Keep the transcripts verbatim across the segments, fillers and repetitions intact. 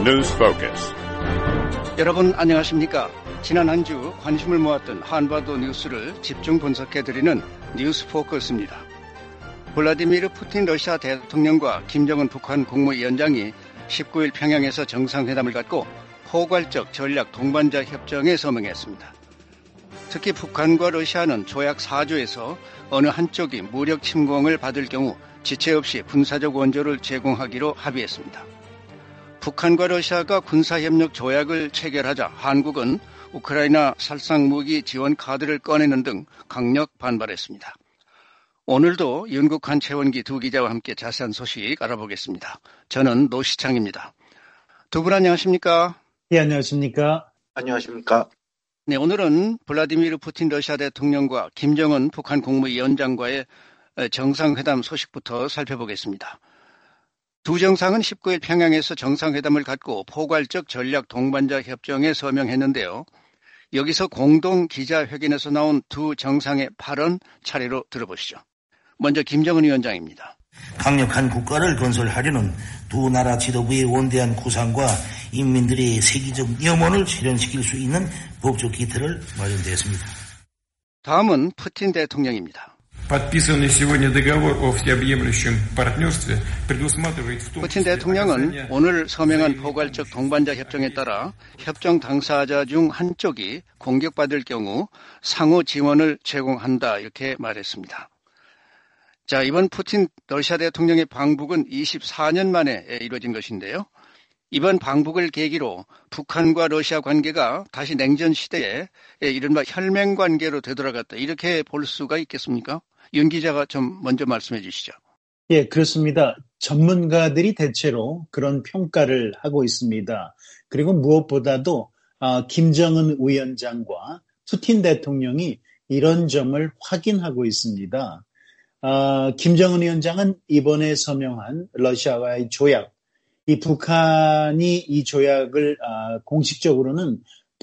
News Focus. 여러분 안녕하십니까? 지난 한 주 관심을 모았던 한반도 뉴스를 집중 분석해드리는 뉴스 포커스입니다. 블라디미르 푸틴 러시아 대통령과 김정은 북한 국무위원장이 십구 일 평양에서 정상회담을 갖고 포괄적 전략 동반자 협정에 서명했습니다. 특히 북한과 러시아는 조약 사 조에서 어느 한쪽이 무력 침공을 받을 경우 지체 없이 군사적 원조를 제공하기로 합의했습니다. 북한과 러시아가 군사협력 조약을 체결하자 한국은 우크라이나 살상무기 지원 카드를 꺼내는 등 강력 반발했습니다. 오늘도 윤국한, 최원기 두 기자와 함께 자세한 소식 알아보겠습니다. 저는 노시창입니다. 두 분 안녕하십니까? 예, 안녕하십니까? 안녕하십니까? 네, 오늘은 블라디미르 푸틴 러시아 대통령과 김정은 북한 국무위원장과의 정상회담 소식부터 살펴보겠습니다. 두 정상은 십구 일 평양에서 정상회담을 갖고 포괄적 전략 동반자 협정에 서명했는데요. 여기서 공동 기자회견에서 나온 두 정상의 발언 차례로 들어보시죠. 먼저 김정은 위원장입니다. 강력한 국가를 건설하려는 두 나라 지도부의 원대한 구상과 인민들의 세계적 염원을 실현시킬 수 있는 법적 기틀을 마련되었습니다. 다음은 푸틴 대통령입니다. 푸틴 대통령은 오늘 서명한 포괄적 동반자 협정에 따라 협정 당사자 중 한쪽이 공격받을 경우 상호 지원을 제공한다 이렇게 말했습니다. 자, 이번 푸틴 러시아 대통령의 방북은 이십사 년 만에 이루어진 것인데요. 이번 방북을 계기로 북한과 러시아 관계가 다시 냉전 시대에 이른바 혈맹 관계로 되돌아갔다 이렇게 볼 수가 있겠습니까? 윤 기자가 좀 먼저 말씀해 주시죠. 예, 그렇습니다. 전문가들이 대체로 그런 평가를 하고 있습니다. 그리고 무엇보다도 어, 김정은 위원장과 푸틴 대통령이 이런 점을 확인하고 있습니다. 어, 김정은 위원장은 이번에 서명한 러시아와의 조약, 이 북한이 이 조약을 어, 공식적으로는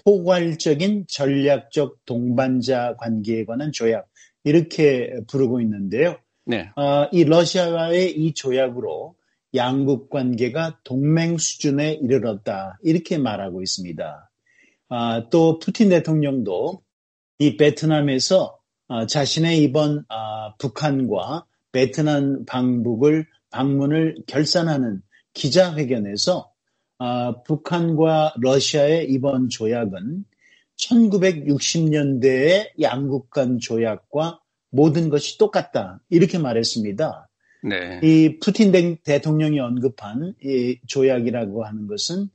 포괄적인 전략적 동반자 관계에 관한 조약 이렇게 부르고 있는데요. 네. 어, 이 러시아와의 이 조약으로 양국 관계가 동맹 수준에 이르렀다 이렇게 말하고 있습니다. 어, 또 푸틴 대통령도 이 베트남에서 어, 자신의 이번 어, 북한과 베트남 방북을 방문을 결산하는 기자회견에서 어, 북한과 러시아의 이번 조약은 천구백육십 년대의 양국 간 조약과 모든 것이 똑같다 이렇게 말했습니다. 네. 이 푸틴 대통령이 언급한 이 조약이라고 하는 것은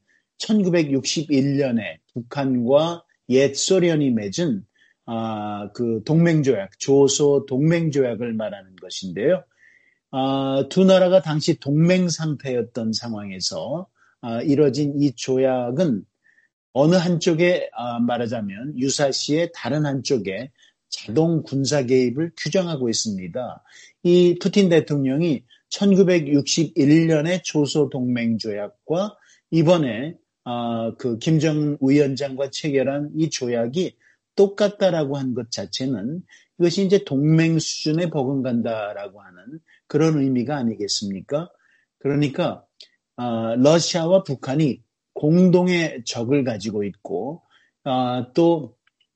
천구백육십일 년에 북한과 옛 소련이 맺은 아, 그 동맹조약, 조소 동맹조약을 말하는 것인데요. 아, 두 나라가 당시 동맹 상태였던 상황에서 아, 이뤄진 이 조약은 어느 한쪽에 아, 말하자면 유사시에 다른 한쪽에 자동 군사 개입을 규정하고 있습니다. 이 푸틴 대통령이 천구백육십일 년에 조소 동맹조약과 이번에 아, 그 김정은 위원장과 체결한 이 조약이 똑같다라고 한 것 자체는 이것이 이제 동맹 수준에 버금간다라고 하는 그런 의미가 아니겠습니까? 그러니까 어, 러시아와 북한이 공동의 적을 가지고 있고 어, 또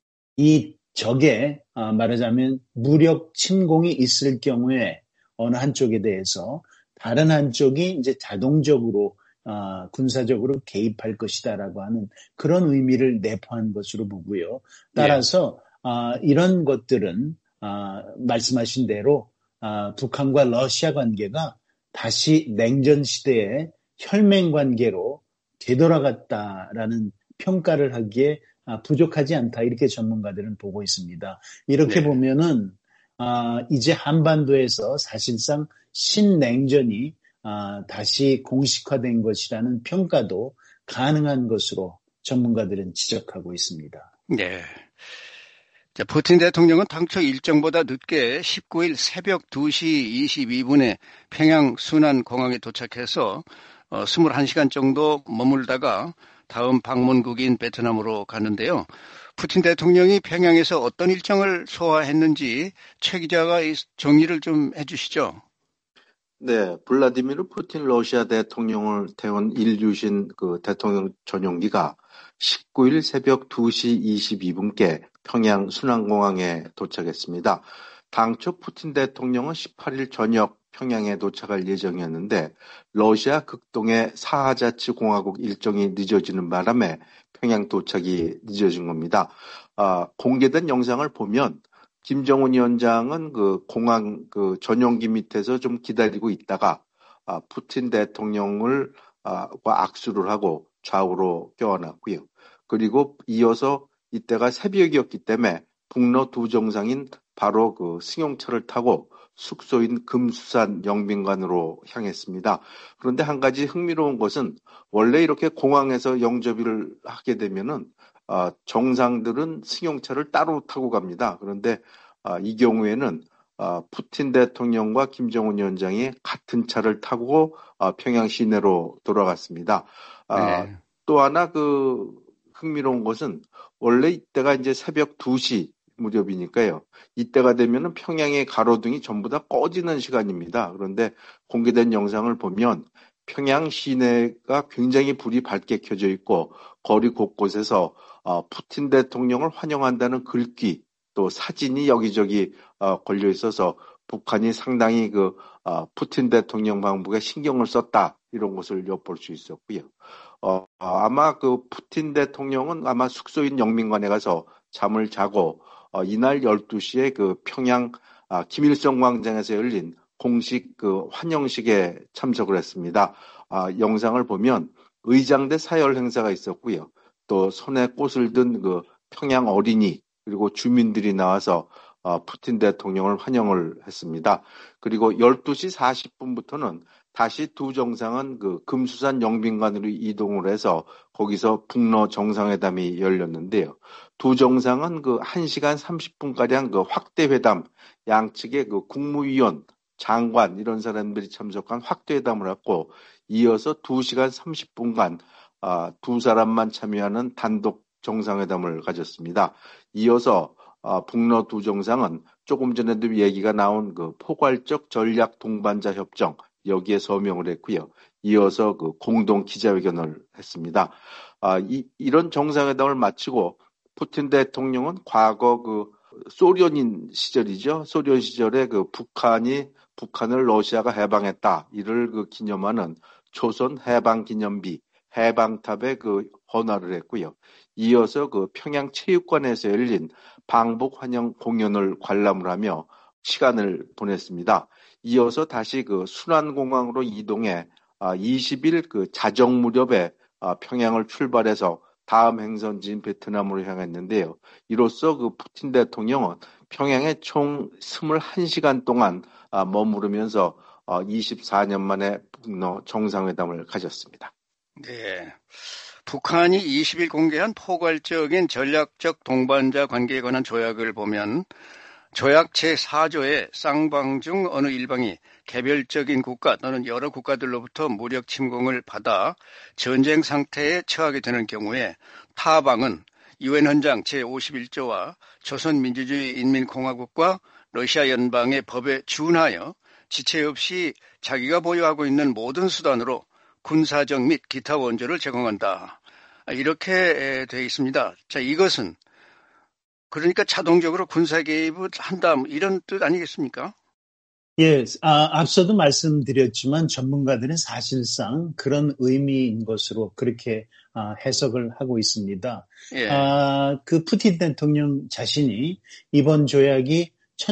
이 적에 어, 말하자면 무력 침공이 있을 경우에 어느 한쪽에 대해서 다른 한쪽이 이제 자동적으로 어, 군사적으로 개입할 것이다라고 하는 그런 의미를 내포한 것으로 보고요. 따라서 예. 어, 이런 것들은 어, 말씀하신 대로 어, 북한과 러시아 관계가 다시 냉전 시대의 혈맹 관계로 되돌아갔다라는 평가를 하기에 어, 부족하지 않다 이렇게 전문가들은 보고 있습니다. 이렇게 네. 보면은 어, 이제 한반도에서 사실상 신냉전이 아, 다시 공식화된 것이라는 평가도 가능한 것으로 전문가들은 지적하고 있습니다. 네. 자, 푸틴 대통령은 당초 일정보다 늦게 십구 일 새벽 두 시 이십이 분에 평양 순안공항에 도착해서 어, 이십일 시간 정도 머물다가 다음 방문국인 베트남으로 갔는데요. 푸틴 대통령이 평양에서 어떤 일정을 소화했는지 최 기자가 정리를 좀 해주시죠. 네, 블라디미르 푸틴 러시아 대통령을 태운 일류신 그 대통령 전용기가 십구 일 새벽 두 시 이십이 분께 평양 순안공항에 도착했습니다. 당초 푸틴 대통령은 십팔 일 저녁 평양에 도착할 예정이었는데 러시아 극동의 사하자치공화국 일정이 늦어지는 바람에 평양 도착이 늦어진 겁니다. 아, 공개된 영상을 보면 김정은 위원장은 그 공항 그 전용기 밑에서 좀 기다리고 있다가 아, 푸틴 대통령을 아, 과 악수를 하고 좌우로 껴안았고요. 그리고 이어서 이때가 새벽이었기 때문에 북러 두 정상인 바로 그 승용차를 타고 숙소인 금수산 영빈관으로 향했습니다. 그런데 한 가지 흥미로운 것은 원래 이렇게 공항에서 영접을 하게 되면은 아, 정상들은 승용차를 따로 타고 갑니다. 그런데 아, 이 경우에는 아, 푸틴 대통령과 김정은 위원장이 같은 차를 타고 아, 평양 시내로 돌아갔습니다. 아, 네. 또 하나 그 흥미로운 것은 원래 이때가 이제 새벽 두 시 무렵이니까요. 이때가 되면은 평양의 가로등이 전부 다 꺼지는 시간입니다. 그런데 공개된 영상을 보면 평양 시내가 굉장히 불이 밝게 켜져 있고 거리 곳곳에서 어, 푸틴 대통령을 환영한다는 글귀 또 사진이 여기저기 어, 걸려 있어서 북한이 상당히 그 어, 푸틴 대통령 방북에 신경을 썼다 이런 것을 엿볼 수 있었고요. 어, 아마 그 푸틴 대통령은 아마 숙소인 영민관에 가서 잠을 자고 어, 이날 열두 시에 그 평양 아, 김일성 광장에서 열린 공식 그 환영식에 참석을 했습니다. 아, 영상을 보면 의장대 사열 행사가 있었고요. 또 손에 꽃을 든 그 평양 어린이 그리고 주민들이 나와서 어, 푸틴 대통령을 환영을 했습니다. 그리고 열두 시 사십 분부터는 다시 두 정상은 그 금수산 영빈관으로 이동을 해서 거기서 북러 정상회담이 열렸는데요. 두 정상은 그 한 시간 삼십 분가량 그 확대 회담, 양측의 그 국무위원, 장관 이런 사람들이 참석한 확대 회담을 했고 이어서 두 시간 삼십 분간 아, 두 사람만 참여하는 단독 정상회담을 가졌습니다. 이어서 아, 북러 두 정상은 조금 전에도 얘기가 나온 그 포괄적 전략 동반자 협정 여기에 서명을 했고요. 이어서 그 공동 기자회견을 했습니다. 아, 이, 이런 정상회담을 마치고 푸틴 대통령은 과거 그 소련인 시절이죠. 소련 시절에 그 북한이 북한을 러시아가 해방했다. 이를 그 기념하는 조선 해방 기념비 해방탑에 그 헌화를 했고요. 이어서 그 평양 체육관에서 열린 방북 환영 공연을 관람을 하며 시간을 보냈습니다. 이어서 다시 그 순안공항으로 이동해 이십 일 그 자정 무렵에 평양을 출발해서 다음 행선지인 베트남으로 향했는데요. 이로써 그 푸틴 대통령은 평양에 총 이십일 시간 동안 머무르면서 이십사 년 만에 북러 정상회담을 가졌습니다. 네. 북한이 이십 일 공개한 포괄적인 전략적 동반자 관계에 관한 조약을 보면 조약 제사 조에 쌍방 중 어느 일방이 개별적인 국가 또는 여러 국가들로부터 무력 침공을 받아 전쟁 상태에 처하게 되는 경우에 타방은 유엔 헌장 제오십일 조와 조선민주주의인민공화국과 러시아 연방의 법에 준하여 지체 없이 자기가 보유하고 있는 모든 수단으로 군사적 및 기타 원조를 제공한다. 이렇게 되어 있습니다. 자, 이것은 그러니까 자동적으로 군사 개입을 한다 이런 뜻 아니겠습니까? 예, 아, 앞서도 말씀드렸지만 전문가들은 사실상 그런 의미인 것으로 그렇게 아, 해석을 하고 있습니다. 예. 아, 그 푸틴 대통령 자신이 이번 조약이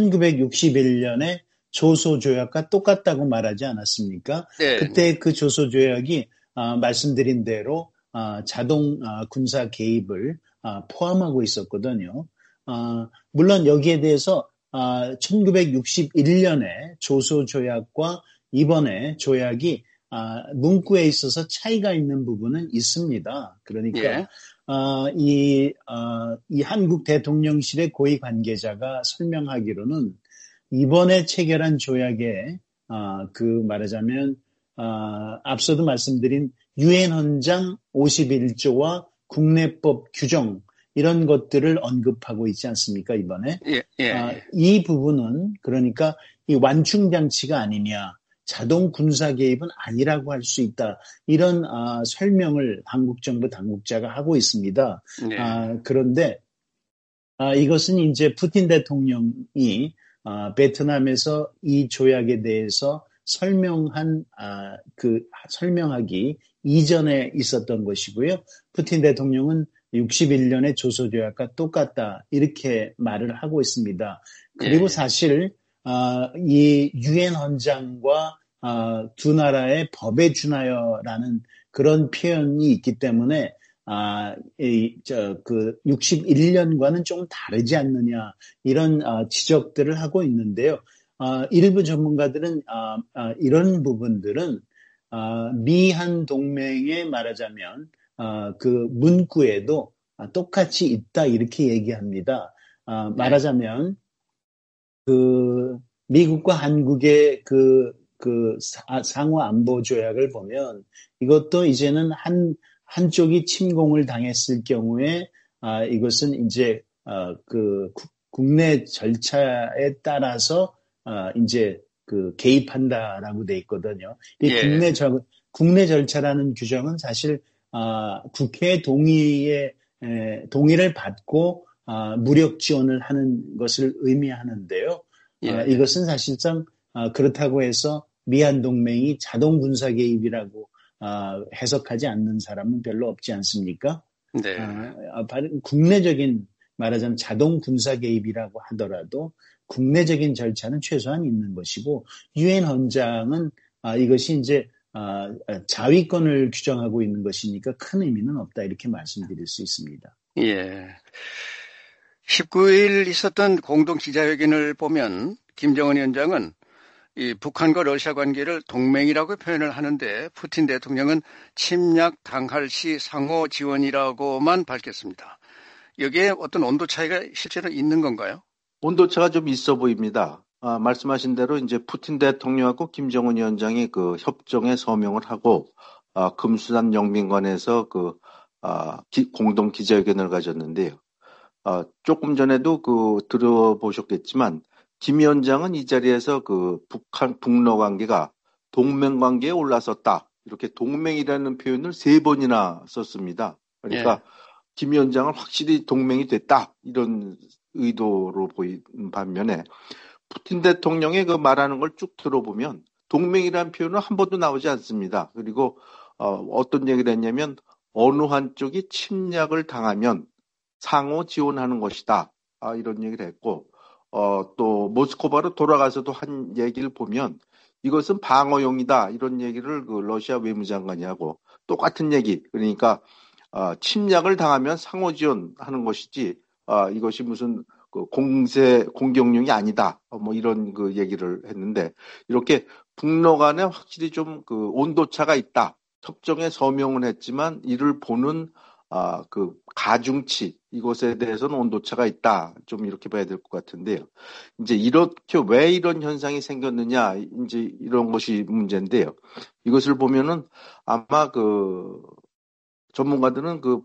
천구백육십일 년에 조소 조약과 똑같다고 말하지 않았습니까? 네. 그때 그 조소 조약이 아, 말씀드린 대로 아, 자동 아, 군사 개입을 아, 포함하고 있었거든요. 아, 물론 여기에 대해서 아, 천구백육십일 년에 조소 조약과 이번에 조약이 아, 문구에 있어서 차이가 있는 부분은 있습니다. 그러니까 예. 아, 이, 아, 이 한국 대통령실의 고위 관계자가 설명하기로는 이번에 체결한 조약에 아, 그 말하자면 아, 앞서도 말씀드린 유엔 헌장 오십일 조와 국내법 규정 이런 것들을 언급하고 있지 않습니까, 이번에? 예, 예. 아, 이 부분은 그러니까 이 완충 장치가 아니냐. 자동 군사 개입은 아니라고 할 수 있다. 이런 아, 설명을 한국 정부 당국자가 하고 있습니다. 네. 아, 그런데 아, 이것은 이제 푸틴 대통령이 아, 베트남에서 이 조약에 대해서 설명한 아, 그 설명하기 이전에 있었던 것이고요. 푸틴 대통령은 육십일 년의 조소조약과 똑같다 이렇게 말을 하고 있습니다. 그리고 예. 사실 아, 이 유엔 헌장과 아, 두 나라의 법에 준하여라는 그런 표현이 있기 때문에 아, 이, 저, 그, 육십일 년과는 좀 다르지 않느냐, 이런, 아, 지적들을 하고 있는데요. 아, 일부 전문가들은, 아, 아, 이런 부분들은, 아, 미한 동맹에 말하자면, 아, 그 문구에도 아, 똑같이 있다, 이렇게 얘기합니다. 아, 말하자면, 그, 미국과 한국의 그, 그 사, 상호 안보 조약을 보면 이것도 이제는 한, 한쪽이 침공을 당했을 경우에, 아, 이것은 이제, 어, 그, 국, 국내 절차에 따라서, 아, 이제 그 개입한다라고 돼 있거든요. 이 예. 국내 절, 국내 절차라는 규정은 사실, 아, 국회 동의에, 에, 동의를 받고, 아, 무력 지원을 하는 것을 의미하는데요. 예. 아, 이것은 사실상, 아, 그렇다고 해서 미한 동맹이 자동 군사 개입이라고 아, 해석하지 않는 사람은 별로 없지 않습니까? 네. 아, 국내적인 말하자면 자동 군사 개입이라고 하더라도 국내적인 절차는 최소한 있는 것이고 유엔 헌장은 아, 이것이 이제 아, 자위권을 규정하고 있는 것이니까 큰 의미는 없다 이렇게 말씀드릴 수 있습니다. 예. 십구 일 있었던 공동 기자회견을 보면 김정은 위원장은 이 북한과 러시아 관계를 동맹이라고 표현을 하는데 푸틴 대통령은 침략 당할 시 상호 지원이라고만 밝혔습니다. 여기에 어떤 온도 차이가 실제로 있는 건가요? 온도차가 좀 있어 보입니다. 아, 말씀하신 대로 이제 푸틴 대통령하고 김정은 위원장이 그 협정에 서명을 하고 아, 금수산 영빈관에서 그 아, 기, 공동 기자회견을 가졌는데요. 아, 조금 전에도 그 들어보셨겠지만 김 위원장은 이 자리에서 그 북한 북러 관계가 동맹 관계에 올라섰다 이렇게 동맹이라는 표현을 세 번이나 썼습니다. 그러니까 예. 김 위원장은 확실히 동맹이 됐다 이런 의도로 보이는 반면에 푸틴 대통령의 그 말하는 걸 쭉 들어보면 동맹이라는 표현은 한 번도 나오지 않습니다. 그리고 어, 어떤 얘기를 했냐면 어느 한쪽이 침략을 당하면 상호 지원하는 것이다. 아, 이런 얘기를 했고 어, 또 모스크바로 돌아가서도 한 얘기를 보면 이것은 방어용이다. 이런 얘기를 그 러시아 외무장관이 하고 똑같은 얘기. 그러니까 어, 침략을 당하면 상호 지원하는 것이지 어, 이것이 무슨 그 공세 공격용이 아니다. 어, 뭐 이런 그 얘기를 했는데 이렇게 북러 간에 확실히 좀 그 온도차가 있다. 협정에 서명은 했지만 이를 보는 아, 그 가중치 이것에 대해서는 온도차가 있다. 좀 이렇게 봐야 될 것 같은데요. 이제 이렇게 왜 이런 현상이 생겼느냐 이제 이런 것이 문제인데요. 이것을 보면은 아마 그 전문가들은 그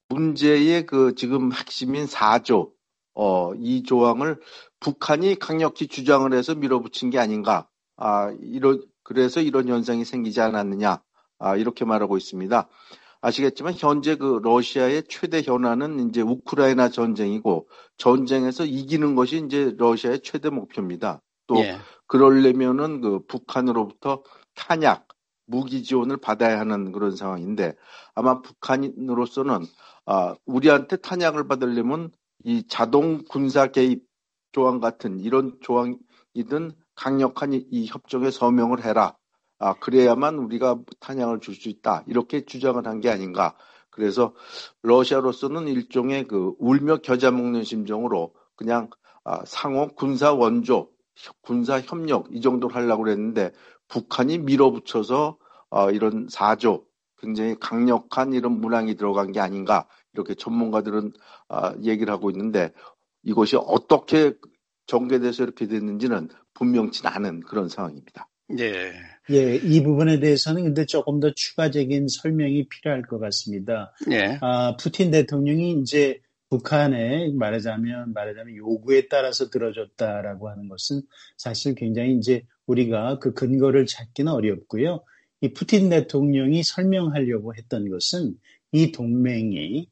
문제의 그 지금 핵심인 사 조 어, 이 조항을 북한이 강력히 주장을 해서 밀어붙인 게 아닌가. 아, 이런 그래서 이런 현상이 생기지 않았느냐. 아, 이렇게 말하고 있습니다. 아시겠지만 현재 그 러시아의 최대 현안은 이제 우크라이나 전쟁이고 전쟁에서 이기는 것이 이제 러시아의 최대 목표입니다. 또 예. 그러려면은 그 북한으로부터 탄약, 무기 지원을 받아야 하는 그런 상황인데 아마 북한으로서는 아, 우리한테 탄약을 받으려면 이 자동 군사 개입 조항 같은 이런 조항이든 강력한 이, 이 협정에 서명을 해라. 아, 그래야만 우리가 탄약을 줄 수 있다. 이렇게 주장을 한 게 아닌가. 그래서 러시아로서는 일종의 그 울며 겨자 먹는 심정으로 그냥 아, 상호 군사 원조, 군사 협력 이 정도를 하려고 그랬는데 북한이 밀어붙여서 어, 이런 사 조, 굉장히 강력한 이런 문항이 들어간 게 아닌가. 이렇게 전문가들은 어, 얘기를 하고 있는데 이것이 어떻게 전개돼서 이렇게 됐는지는 분명치 않은 그런 상황입니다. 예. 예, 이 부분에 대해서는 근데 조금 더 추가적인 설명이 필요할 것 같습니다. 예. 아, 푸틴 대통령이 이제 북한에 말하자면, 말하자면 요구에 따라서 들어줬다라고 하는 것은 사실 굉장히 이제 우리가 그 근거를 찾기는 어렵고요. 이 푸틴 대통령이 설명하려고 했던 것은 이 동맹이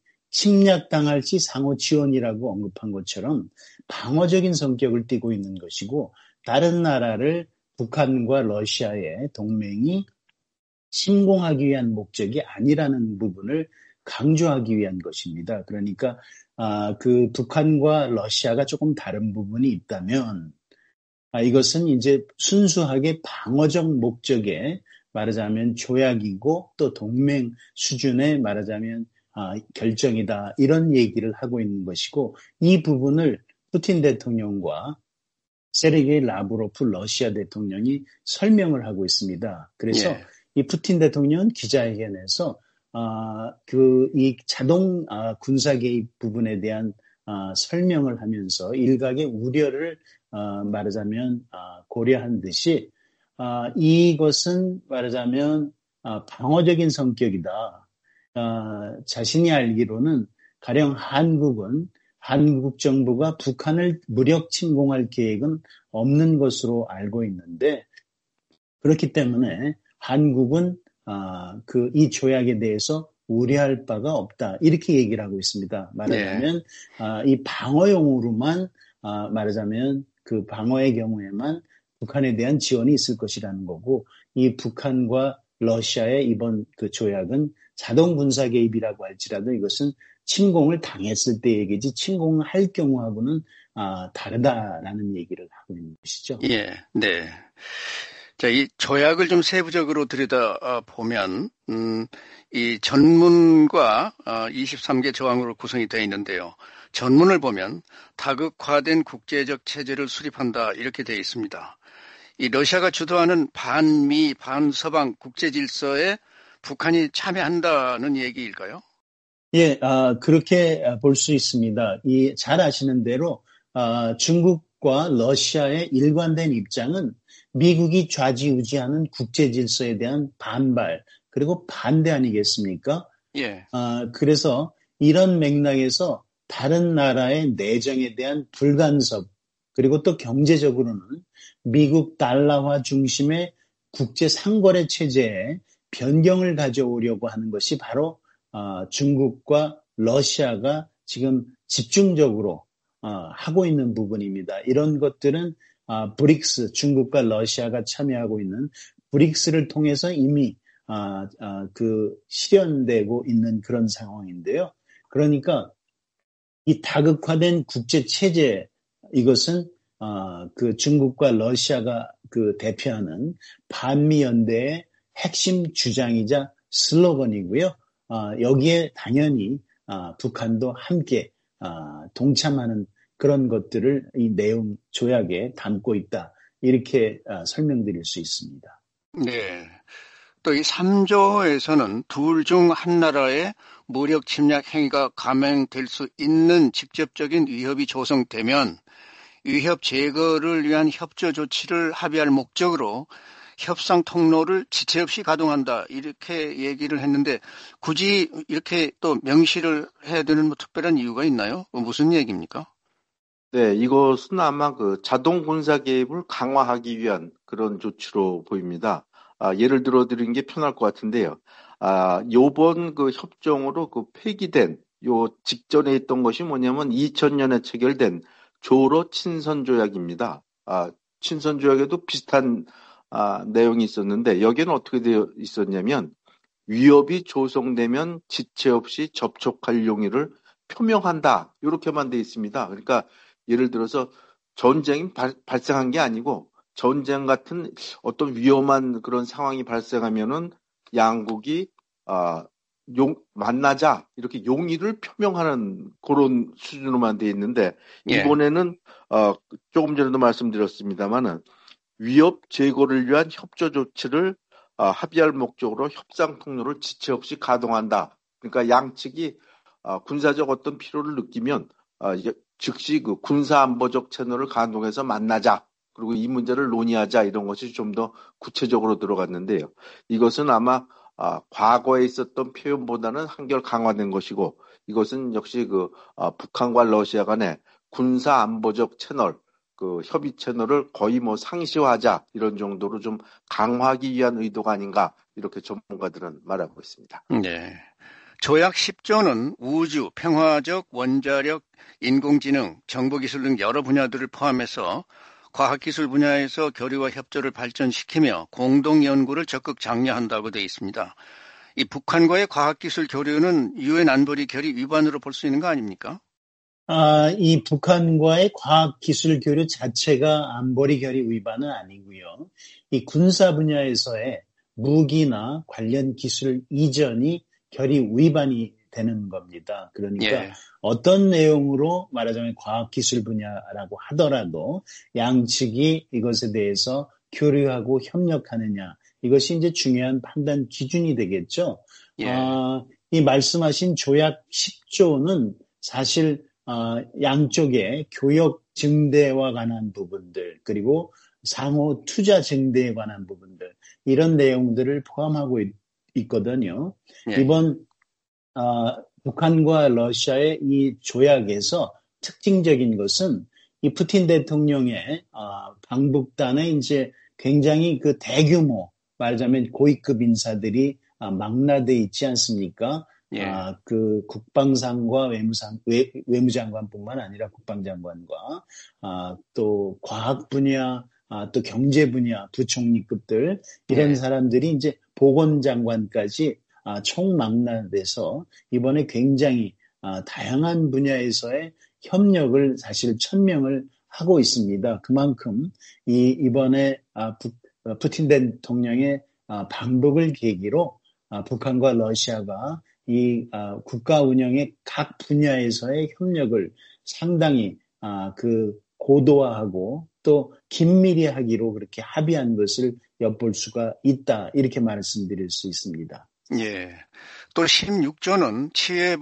침략당할지 상호 지원이라고 언급한 것처럼 방어적인 성격을 띠고 있는 것이고 다른 나라를 북한과 러시아의 동맹이 침공하기 위한 목적이 아니라는 부분을 강조하기 위한 것입니다. 그러니까 아, 그 북한과 러시아가 조금 다른 부분이 있다면 아, 이것은 이제 순수하게 방어적 목적의 말하자면 조약이고 또 동맹 수준의 말하자면 아, 결정이다 이런 얘기를 하고 있는 것이고 이 부분을 푸틴 대통령과 세르게이 라브로프 러시아 대통령이 설명을 하고 있습니다. 그래서 예. 이 푸틴 대통령은 기자회견에서 아, 그 이 자동 아, 군사 개입 부분에 대한 아, 설명을 하면서 일각의 우려를 아, 말하자면 아, 고려한 듯이 아, 이것은 말하자면 아, 방어적인 성격이다. 아, 자신이 알기로는 가령 한국은 한국 정부가 북한을 무력 침공할 계획은 없는 것으로 알고 있는데 그렇기 때문에 한국은 아, 그 이 조약에 대해서 우려할 바가 없다. 이렇게 얘기를 하고 있습니다. 말하자면 네. 아, 이 방어용으로만 아, 말하자면 그 방어의 경우에만 북한에 대한 지원이 있을 것이라는 거고 이 북한과 러시아의 이번 그 조약은 자동 군사 개입이라고 할지라도 이것은 침공을 당했을 때 얘기지 침공을 할 경우하고는 아, 다르다라는 얘기를 하고 있는 것이죠. 예, 네. 자, 이 조약을 좀 세부적으로 들여다 보면, 음, 이 전문과 이십삼 개 조항으로 구성이 되어 있는데요. 전문을 보면 다극화된 국제적 체제를 수립한다 이렇게 되어 있습니다. 이 러시아가 주도하는 반미, 반서방 국제 질서에 북한이 참여한다는 얘기일까요? 예, 아, 그렇게 볼 수 있습니다. 이, 잘 아시는 대로, 아, 중국과 러시아의 일관된 입장은 미국이 좌지우지하는 국제 질서에 대한 반발, 그리고 반대 아니겠습니까? 예. 아, 그래서 이런 맥락에서 다른 나라의 내정에 대한 불간섭, 그리고 또 경제적으로는 미국 달러화 중심의 국제 상거래 체제에 변경을 가져오려고 하는 것이 바로 어, 중국과 러시아가 지금 집중적으로 어, 하고 있는 부분입니다. 이런 것들은 어, 브릭스, 중국과 러시아가 참여하고 있는 브릭스를 통해서 이미 어, 어, 그 실현되고 있는 그런 상황인데요. 그러니까 이 다극화된 국제 체제 이것은 어, 그 중국과 러시아가 그 대표하는 반미 연대의 핵심 주장이자 슬로건이고요. 어, 여기에 당연히 어, 북한도 함께 어, 동참하는 그런 것들을 이 내용 조약에 담고 있다. 이렇게 어, 설명드릴 수 있습니다. 네. 또 이 삼 조에서는 둘 중 한 나라의 무력 침략 행위가 감행될 수 있는 직접적인 위협이 조성되면 위협 제거를 위한 협조 조치를 합의할 목적으로 협상 통로를 지체 없이 가동한다 이렇게 얘기를 했는데 굳이 이렇게 또 명시를 해야 되는 뭐 특별한 이유가 있나요? 무슨 얘기입니까? 네, 이것은 아마 그 자동 군사 개입을 강화하기 위한 그런 조치로 보입니다. 아, 예를 들어 드리는 게 편할 것 같은데요. 아, 요번 그 협정으로 그 폐기된 요 직전에 있던 것이 뭐냐면 이천 년에 체결된 조로 친선 조약입니다. 아, 친선 조약에도 비슷한 아, 내용이 있었는데 여기는 어떻게 되어 있었냐면 위협이 조성되면 지체 없이 접촉할 용의를 표명한다. 이렇게만 되어 있습니다. 그러니까 예를 들어서 전쟁이 발, 발생한 게 아니고 전쟁 같은 어떤 위험한 그런 상황이 발생하면은 양국이 아, 용, 만나자 이렇게 용의를 표명하는 그런 수준으로만 되어 있는데 예. 이번에는 어, 조금 전에도 말씀드렸습니다만은 위협 제거를 위한 협조 조치를 어, 합의할 목적으로 협상 통로를 지체 없이 가동한다. 그러니까 양측이 어, 군사적 어떤 필요를 느끼면 어, 즉시 그 군사 안보적 채널을 가동해서 만나자. 그리고 이 문제를 논의하자 이런 것이 좀 더 구체적으로 들어갔는데요. 이것은 아마 어, 과거에 있었던 표현보다는 한결 강화된 것이고 이것은 역시 그 어, 북한과 러시아 간의 군사 안보적 채널 그 협의 채널을 거의 뭐 상시화하자 이런 정도로 좀 강화하기 위한 의도가 아닌가 이렇게 전문가들은 말하고 있습니다. 네. 조약 십 조는 우주, 평화적, 원자력, 인공지능, 정보기술 등 여러 분야들을 포함해서 과학기술 분야에서 교류와 협조를 발전시키며 공동 연구를 적극 장려한다고 되어 있습니다. 이 북한과의 과학기술 교류는 유엔 안보리 결의 위반으로 볼 수 있는 거 아닙니까? 아, 이 북한과의 과학기술 교류 자체가 안보리 결의 위반은 아니고요. 이 군사 분야에서의 무기나 관련 기술 이전이 결의 위반이 되는 겁니다. 그러니까 예. 어떤 내용으로 말하자면 과학기술 분야라고 하더라도 양측이 이것에 대해서 교류하고 협력하느냐 이것이 이제 중요한 판단 기준이 되겠죠. 예. 아, 이 말씀하신 조약 십 조는 사실 아, 양쪽의 교역 증대와 관한 부분들 그리고 상호 투자 증대에 관한 부분들 이런 내용들을 포함하고 있, 있거든요. 예. 이번 어, 북한과 러시아의 이 조약에서 특징적인 것은 이 푸틴 대통령의 어, 방북단에 이제 굉장히 그 대규모 말하자면 고위급 인사들이 어, 망라돼 있지 않습니까? 예. 어, 그 국방상과 외무상 외, 외무장관뿐만 아니라 국방장관과 어, 또 과학 분야, 어, 또 경제 분야 부총리급들 이런 예. 사람들이 이제 보건장관까지 아, 총망라돼서 이번에 굉장히 아, 다양한 분야에서의 협력을 사실 천명을 하고 있습니다. 그만큼 이 이번에 아, 부, 푸틴 대통령의 아, 방북을 계기로 아, 북한과 러시아가 이 아, 국가 운영의 각 분야에서의 협력을 상당히 아, 그 고도화하고 또 긴밀히 하기로 그렇게 합의한 것을 엿볼 수가 있다 이렇게 말씀드릴 수 있습니다. 예. 또 십육 조는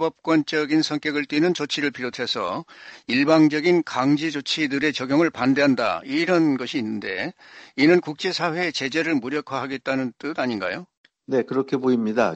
치외법권적인 성격을 띠는 조치를 비롯해서 일방적인 강제 조치들의 적용을 반대한다. 이런 것이 있는데 이는 국제사회의 제재를 무력화하겠다는 뜻 아닌가요? 네, 그렇게 보입니다.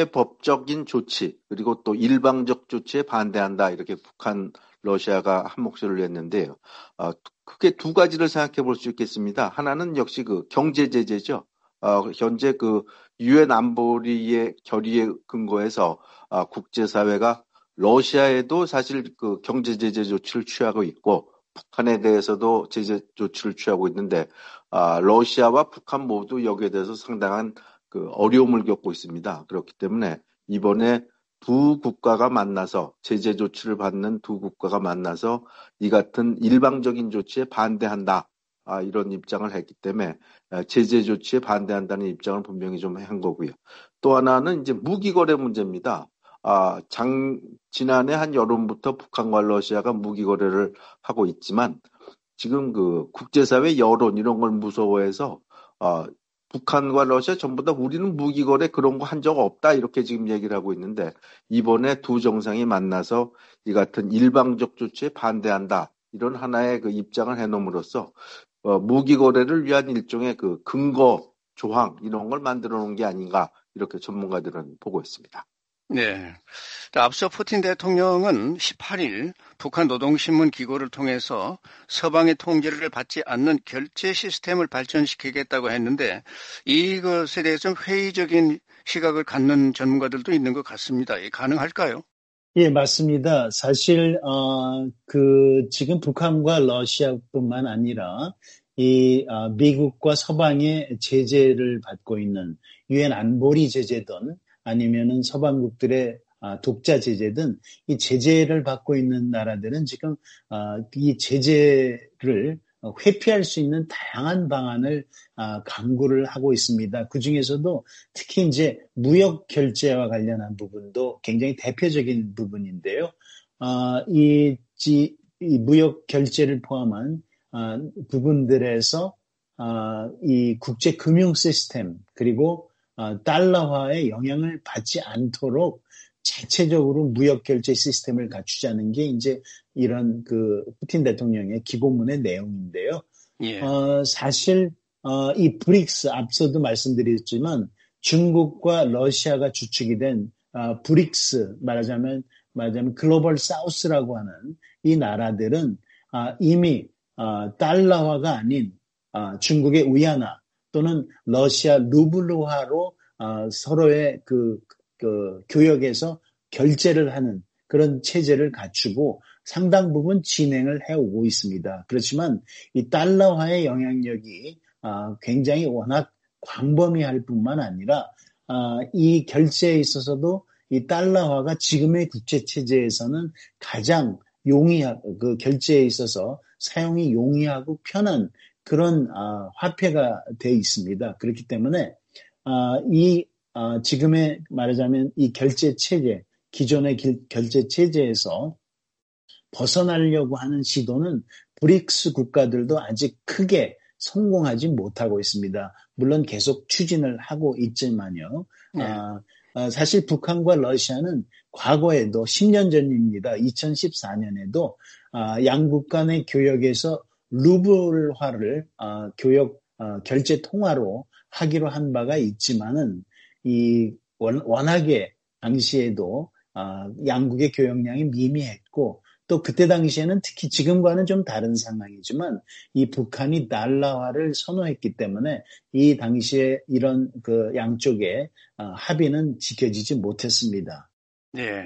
치외법적인 조치 그리고 또 일방적 조치에 반대한다. 이렇게 북한, 러시아가 한 목소리를 냈는데요. 어, 크게 두 가지를 생각해 볼 수 있겠습니다. 하나는 역시 그 경제 제재죠. 어, 현재 그 유엔 안보리의 결의에 근거해서 아, 국제사회가 러시아에도 사실 그 경제 제재 조치를 취하고 있고 북한에 대해서도 제재 조치를 취하고 있는데 아, 러시아와 북한 모두 여기에 대해서 상당한 그 어려움을 겪고 있습니다. 그렇기 때문에 이번에 두 국가가 만나서 제재 조치를 받는 두 국가가 만나서 이 같은 일방적인 조치에 반대한다. 아, 이런 입장을 했기 때문에 제재 조치에 반대한다는 입장을 분명히 좀 한 거고요. 또 하나는 이제 무기 거래 문제입니다. 아, 장, 지난해 한 여름부터 북한과 러시아가 무기 거래를 하고 있지만 지금 그 국제사회 여론 이런 걸 무서워해서 아, 북한과 러시아 전부 다 우리는 무기 거래 그런 거 한 적 없다 이렇게 지금 얘기를 하고 있는데 이번에 두 정상이 만나서 이 같은 일방적 조치에 반대한다 이런 하나의 그 입장을 해놓음으로써 어, 무기 거래를 위한 일종의 그 근거 조항 이런 걸 만들어 놓은 게 아닌가 이렇게 전문가들은 보고 있습니다. 네. 앞서 푸틴 대통령은 십팔 일 북한 노동신문 기고를 통해서 서방의 통제를 받지 않는 결제 시스템을 발전시키겠다고 했는데 이것에 대해서 좀 회의적인 시각을 갖는 전문가들도 있는 것 같습니다. 가능할까요? 예, 맞습니다. 사실 어, 그 지금 북한과 러시아뿐만 아니라 이 어, 미국과 서방의 제재를 받고 있는 유엔 안보리 제재든 아니면은 서방국들의 아, 독자 제재든 이 제재를 받고 있는 나라들은 지금 아, 이 제재를 회피할 수 있는 다양한 방안을 아, 강구를 하고 있습니다. 그 중에서도 특히 이제 무역 결제와 관련한 부분도 굉장히 대표적인 부분인데요. 아, 이, 이, 이 무역 결제를 포함한 아, 부분들에서 아, 이 국제 금융 시스템 그리고 아, 달러화의 영향을 받지 않도록 자체적으로 무역 결제 시스템을 갖추자는 게 이제 이런 그 푸틴 대통령의 기고문의 내용인데요. 예. 어, 사실 어, 이 브릭스 앞서도 말씀드렸지만 중국과 러시아가 주축이 된 어, 브릭스 말하자면 말하자면 글로벌 사우스라고 하는 이 나라들은 아, 이미 어, 달러화가 아닌 어, 중국의 위안화 또는 러시아 루블화로 어, 서로의 그, 그 교역에서 결제를 하는 그런 체제를 갖추고 상당 부분 진행을 해오고 있습니다. 그렇지만 이 달러화의 영향력이 어, 굉장히 워낙 광범위할 뿐만 아니라 어, 이 결제에 있어서도 이 달러화가 지금의 국제 체제에서는 가장 용이하고 그 결제에 있어서 사용이 용이하고 편한 그런 어, 화폐가 돼 있습니다. 그렇기 때문에 어, 이 어, 지금의 말하자면 이 결제 체제, 기존의 길, 결제 체제에서 벗어나려고 하는 시도는 브릭스 국가들도 아직 크게 성공하지 못하고 있습니다. 물론 계속 추진을 하고 있지만요. 네. 아, 아, 사실 북한과 러시아는 과거에도 십 년 전입니다. 이천십사 년에도 아, 양국 간의 교역에서 루블화를 아, 교역 아, 결제 통화로 하기로 한 바가 있지만은 이 원, 워낙에 당시에도 아, 양국의 교역량이 미미했고 또 그때 당시에는 특히 지금과는 좀 다른 상황이지만 이 북한이 달러화를 선호했기 때문에 이 당시에 이런 그 양쪽의 합의는 지켜지지 못했습니다. 네.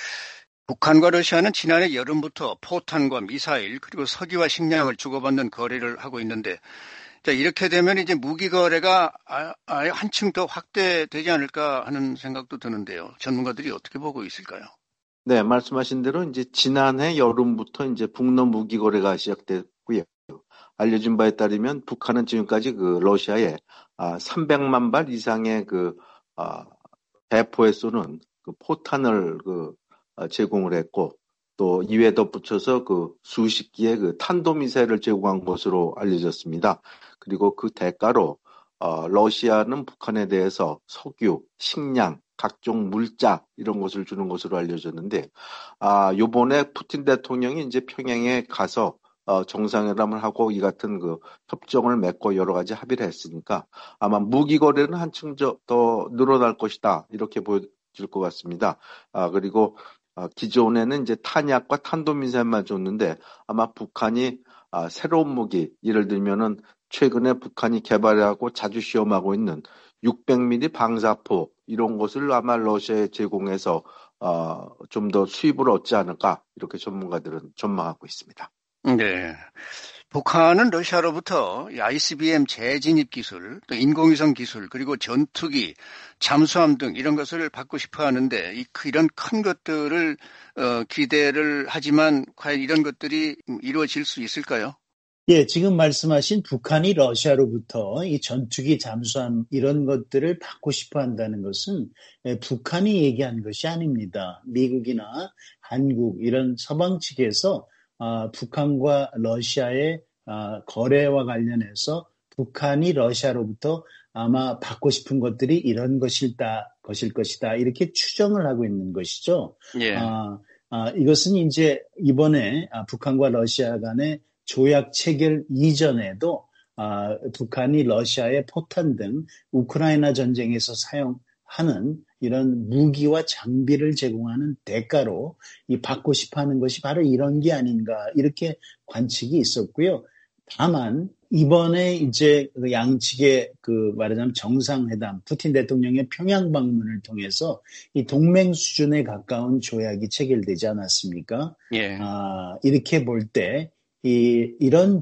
북한과 러시아는 지난해 여름부터 포탄과 미사일 그리고 석유와 식량을 주고받는 거래를 하고 있는데 자, 이렇게 되면 이제 무기 거래가 아예 한층 더 확대되지 않을까 하는 생각도 드는데요. 전문가들이 어떻게 보고 있을까요? 네, 말씀하신 대로 이제 지난해 여름부터 이제 북러 무기 거래가 시작됐고요. 알려진 바에 따르면 북한은 지금까지 그 러시아에 아, 삼백만 발 이상의 그 아, 대포에 쏘는 그 포탄을 그 아, 제공을 했고 또 이에 덧붙여서 그 수십 기의 그 탄도미사일을 제공한 것으로 알려졌습니다. 그리고 그 대가로 어, 러시아는 북한에 대해서 석유, 식량, 각종 물자 이런 것을 주는 것으로 알려졌는데, 아 요번에 푸틴 대통령이 이제 평양에 가서 어, 정상회담을 하고 이 같은 그 협정을 맺고 여러 가지 합의를 했으니까 아마 무기 거래는 한층 더 늘어날 것이다 이렇게 보여질 것 같습니다. 아 그리고 아, 기존에는 이제 탄약과 탄도미사일만 줬는데 아마 북한이 아, 새로운 무기 예를 들면은 최근에 북한이 개발하고 자주 시험하고 있는 육백 밀리미터 방사포 이런 것을 아마 러시아에 제공해서 어, 좀 더 수입을 얻지 않을까 이렇게 전문가들은 전망하고 있습니다. 네, 북한은 러시아로부터 아이씨비엠 재진입 기술, 또 인공위성 기술, 그리고 전투기, 잠수함 등 이런 것을 받고 싶어 하는데 이, 이런 큰 것들을 어, 기대를 하지만 과연 이런 것들이 이루어질 수 있을까요? 예, 지금 말씀하신 북한이 러시아로부터 이 전투기, 잠수함 이런 것들을 받고 싶어 한다는 것은 북한이 얘기한 것이 아닙니다. 미국이나 한국 이런 서방 측에서 아, 북한과 러시아의 아, 거래와 관련해서 북한이 러시아로부터 아마 받고 싶은 것들이 이런 것일다, 것일 것이다 이렇게 추정을 하고 있는 것이죠. 예. 아, 아, 이것은 이제 이번에 아, 북한과 러시아 간의 조약 체결 이전에도 아, 북한이 러시아의 포탄 등 우크라이나 전쟁에서 사용하는 이런 무기와 장비를 제공하는 대가로 이 받고 싶어하는 것이 바로 이런 게 아닌가 이렇게 관측이 있었고요. 다만 이번에 이제 양측의 그 말하자면 정상회담, 푸틴 대통령의 평양 방문을 통해서 이 동맹 수준에 가까운 조약이 체결되지 않았습니까? 예. 아, 이렇게 볼 때 이 이런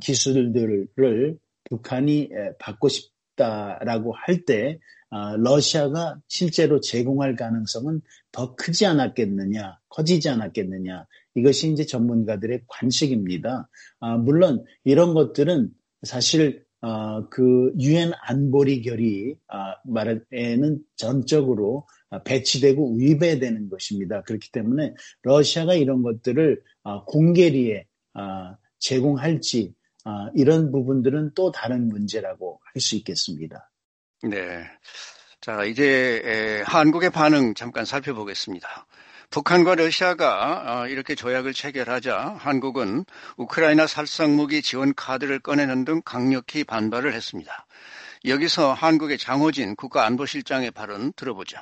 기술들을 북한이 받고 싶다라고 할 때 아, 러시아가 실제로 제공할 가능성은 더 크지 않았겠느냐, 커지지 않았겠느냐. 이것이 이제 전문가들의 관측입니다. 아, 물론 이런 것들은 사실 어, 그 유엔 안보리 결의 아, 말에는 전적으로 배치되고 위배되는 것입니다. 그렇기 때문에 러시아가 이런 것들을 아, 공개리에 아, 제공할지 아, 이런 부분들은 또 다른 문제라고 할 수 있겠습니다. 네. 자, 이제 에, 한국의 반응 잠깐 살펴보겠습니다. 북한과 러시아가 이렇게 조약을 체결하자 한국은 우크라이나 살상무기 지원 카드를 꺼내는 등 강력히 반발을 했습니다. 여기서 한국의 장호진 국가안보실장의 발언 들어보죠.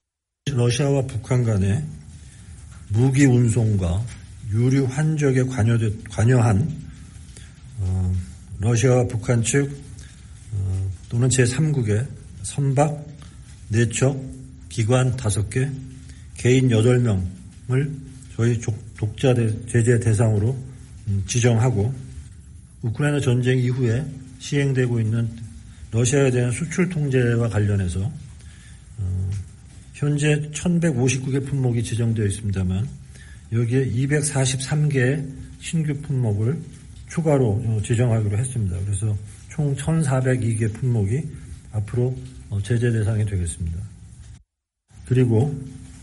러시아와 북한 간의 무기 운송과 유류 환적에 관여한 어, 러시아와 북한 측 어, 또는 제삼국의 선박 네 척, 기관 다섯 개, 개인 여덟 명을 저희 독자 제재 대상으로 지정하고 우크라이나 전쟁 이후에 시행되고 있는 러시아에 대한 수출 통제와 관련해서 어, 현재 천백오십구 개 품목이 지정되어 있습니다만 여기에 이백사십삼 개의 신규 품목을 추가로 지정하기로 했습니다. 그래서 총 천사백이 개 품목이 앞으로 제재 대상이 되겠습니다. 그리고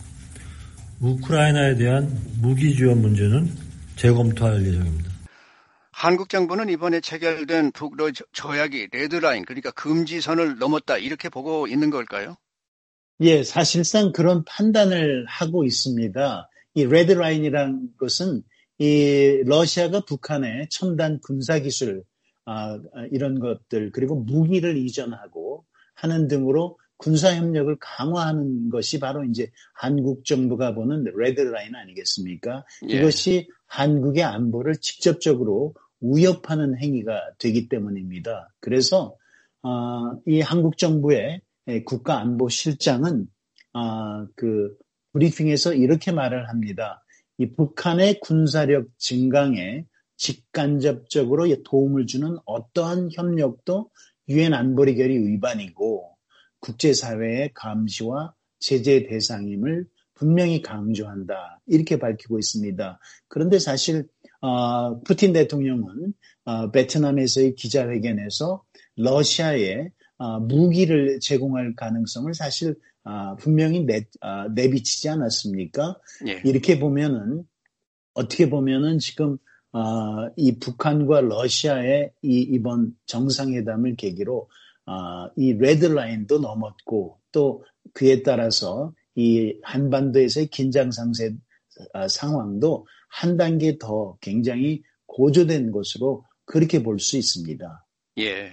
우크라이나에 대한 무기 지원 문제는 재검토할 예정입니다. 한국 정부는 이번에 체결된 북러 조약이 레드라인, 그러니까 금지선을 넘었다 이렇게 보고 있는 걸까요? 예, 사실상 그런 판단을 하고 있습니다. 이 레드라인이라는 것은 이 러시아가 북한에 첨단 군사기술 아, 이런 것들 그리고 무기를 이전하고 하는 등으로 군사협력을 강화하는 것이 바로 이제 한국 정부가 보는 레드라인 아니겠습니까? 예. 이것이 한국의 안보를 직접적으로 위협하는 행위가 되기 때문입니다. 그래서 어, 이 한국 정부의 국가안보실장은 어, 그 브리핑에서 이렇게 말을 합니다. 이 북한의 군사력 증강에 직간접적으로 도움을 주는 어떠한 협력도 유엔 안보리 결의 위반이고 국제사회의 감시와 제재 대상임을 분명히 강조한다. 이렇게 밝히고 있습니다. 그런데 사실 어, 푸틴 대통령은 어, 베트남에서의 기자회견에서 러시아에 어, 무기를 제공할 가능성을 사실 어, 분명히 내, 어, 내비치지 않았습니까? 예. 이렇게 보면은 어떻게 보면은 지금 어, 이 북한과 러시아의 이 이번 정상회담을 계기로 어, 이 레드라인도 넘었고 또 그에 따라서 이 한반도에서의 긴장 상세 어, 상황도 한 단계 더 굉장히 고조된 것으로 그렇게 볼 수 있습니다. 예.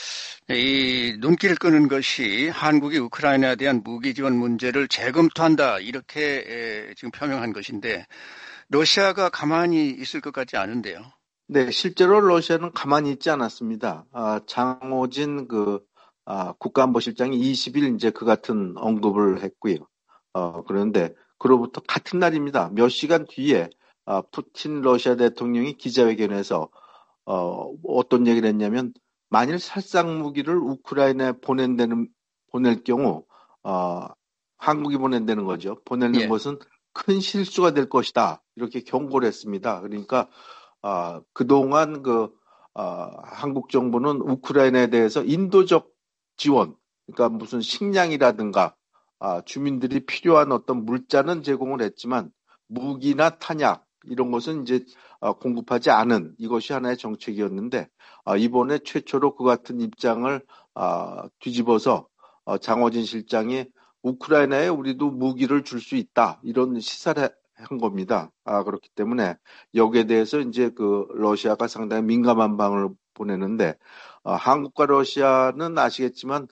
이 눈길을 끄는 것이 한국이 우크라이나에 대한 무기 지원 문제를 재검토한다 이렇게 지금 표명한 것인데 러시아가 가만히 있을 것 같지 않은데요. 네, 실제로 러시아는 가만히 있지 않았습니다. 아, 장호진 그 아, 국가안보실장이 이십 일 이제 그 같은 언급을 했고요. 어, 그런데 그로부터 같은 날입니다. 몇 시간 뒤에 아, 푸틴 러시아 대통령이 기자회견에서 어, 어떤 얘기를 했냐면 만일 살상 무기를 우크라이나에 보낸다는 보낼 경우 어, 한국이 보낸다는 거죠. 보내는 예. 것은 큰 실수가 될 것이다. 이렇게 경고를 했습니다. 그러니까 어, 그동안 그 어, 한국 정부는 우크라이나에 대해서 인도적 지원, 그러니까 무슨 식량이라든가 아, 주민들이 필요한 어떤 물자는 제공을 했지만 무기나 탄약 이런 것은 이제 어, 공급하지 않은 이것이 하나의 정책이었는데 어, 이번에 최초로 그 같은 입장을 어, 뒤집어서 어, 장호진 실장이 우크라이나에 우리도 무기를 줄 수 있다 이런 시사를 한 겁니다. 아, 그렇기 때문에 여기에 대해서 이제 그 러시아가 상당히 민감한 방을 보내는데 어, 한국과 러시아는 아시겠지만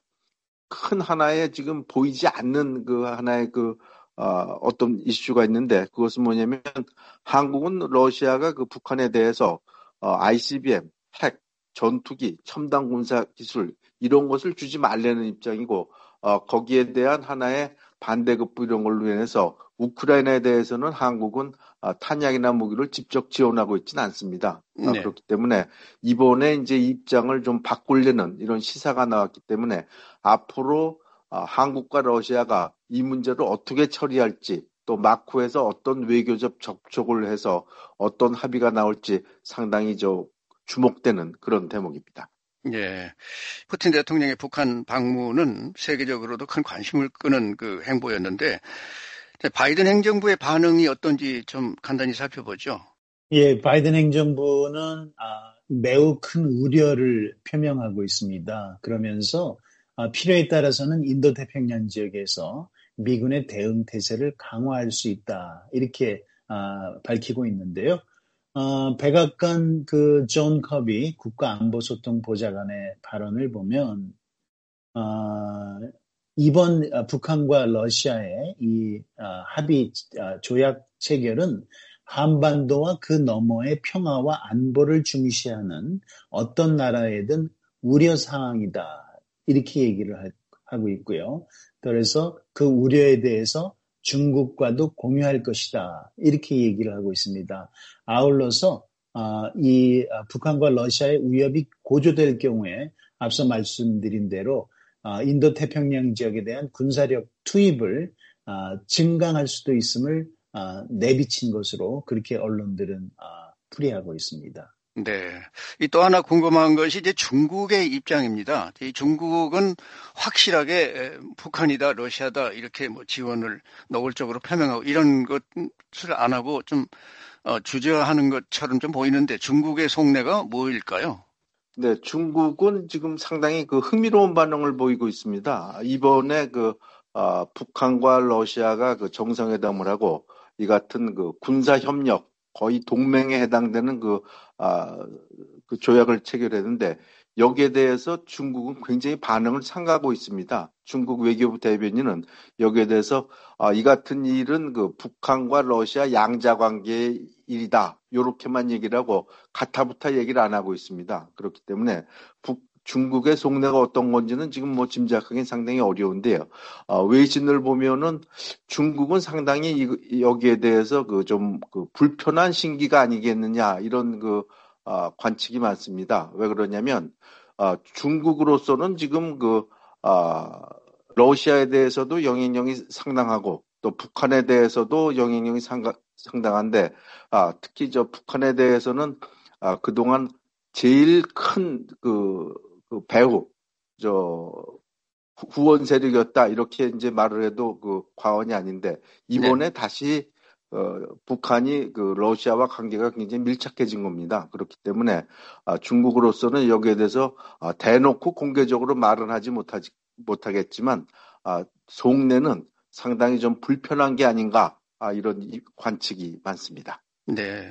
큰 하나의 지금 보이지 않는 그 하나의 그 어, 어떤 이슈가 있는데 그것은 뭐냐면 한국은 러시아가 그 북한에 대해서 어, 아이씨비엠, 핵, 전투기, 첨단 군사 기술 이런 것을 주지 말라는 입장이고 어, 거기에 대한 하나의 반대급부 이런 걸로 인해서 우크라이나에 대해서는 한국은 어, 탄약이나 무기를 직접 지원하고 있지는 않습니다. 네. 어, 그렇기 때문에 이번에 이제 입장을 좀 바꾸려는 이런 시사가 나왔기 때문에 앞으로 어, 한국과 러시아가 이 문제를 어떻게 처리할지 또 마쿠에서 어떤 외교적 접촉을 해서 어떤 합의가 나올지 상당히 저 주목되는 그런 대목입니다. 예. 푸틴 대통령의 북한 방문은 세계적으로도 큰 관심을 끄는 그 행보였는데 바이든 행정부의 반응이 어떤지 좀 간단히 살펴보죠. 예, 바이든 행정부는 아, 매우 큰 우려를 표명하고 있습니다. 그러면서 아, 필요에 따라서는 인도태평양 지역에서 미군의 대응 태세를 강화할 수 있다 이렇게 아, 밝히고 있는데요. 어, 백악관 그 존 커비 국가안보소통보좌관의 발언을 보면 어, 이번 북한과 러시아의 이 합의 조약 체결은 한반도와 그 너머의 평화와 안보를 중시하는 어떤 나라에든 우려 사항이다. 이렇게 얘기를 하고 있고요. 그래서 그 우려에 대해서 중국과도 공유할 것이다. 이렇게 얘기를 하고 있습니다. 아울러서 이 북한과 러시아의 위협이 고조될 경우에 앞서 말씀드린 대로 인도태평양 지역에 대한 군사력 투입을 증강할 수도 있음을 내비친 것으로 그렇게 언론들은 풀이하고 있습니다. 네. 또 하나 궁금한 것이 이제 중국의 입장입니다. 이 중국은 확실하게 북한이다, 러시아다 이렇게 뭐 지원을 노골적으로 표명하고 이런 것을 안 하고 좀 주저하는 것처럼 좀 보이는데 중국의 속내가 뭐일까요? 네, 중국은 지금 상당히 그 흥미로운 반응을 보이고 있습니다. 이번에 그 어, 북한과 러시아가 그 정상회담을 하고 이 같은 그 군사 협력 거의 동맹에 해당되는 그, 아, 그 조약을 체결했는데 여기에 대해서 중국은 굉장히 반응을 상가하고 있습니다. 중국 외교부 대변인은 여기에 대해서 아, 이 같은 일은 그 북한과 러시아 양자 관계의 일이다. 이렇게만 얘기를 하고 가타부타 얘기를 안 하고 있습니다. 그렇기 때문에 북 중국의 속내가 어떤 건지는 지금 뭐 짐작하기는 상당히 어려운데요. 어, 외신을 보면은 중국은 상당히 이, 여기에 대해서 그 좀 그 불편한 신기가 아니겠느냐 이런 그 어, 관측이 많습니다. 왜 그러냐면 어, 중국으로서는 지금 그 어, 러시아에 대해서도 영향력이 상당하고 또 북한에 대해서도 영향력이 상가, 상당한데 아, 특히 저 북한에 대해서는 아, 그동안 제일 큰 그 그 배후, 저, 후원 세력이었다. 이렇게 이제 말을 해도 그 과언이 아닌데, 이번에 네. 다시, 어, 북한이 그 러시아와 관계가 굉장히 밀착해진 겁니다. 그렇기 때문에, 아, 중국으로서는 여기에 대해서 아, 대놓고 공개적으로 말은 하지 못하지, 못하겠지만, 아, 속내는 상당히 좀 불편한 게 아닌가, 아, 이런 관측이 많습니다. 네.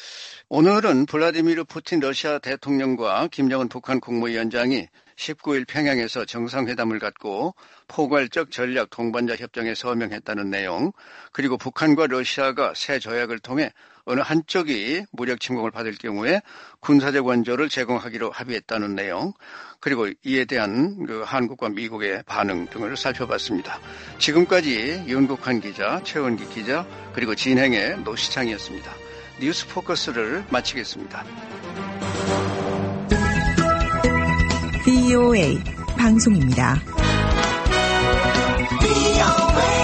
오늘은 블라디미르 푸틴 러시아 대통령과 김정은 북한 국무위원장이 십구 일 평양에서 정상회담을 갖고 포괄적 전략 동반자 협정에 서명했다는 내용, 그리고 북한과 러시아가 새 조약을 통해 어느 한쪽이 무력 침공을 받을 경우에 군사적 원조를 제공하기로 합의했다는 내용, 그리고 이에 대한 그 한국과 미국의 반응 등을 살펴봤습니다. 지금까지 윤국환 기자, 최원기 기자, 그리고 진행의 노시창이었습니다. 뉴스 포커스를 마치겠습니다. 브이오에이 방송입니다. 브이오에이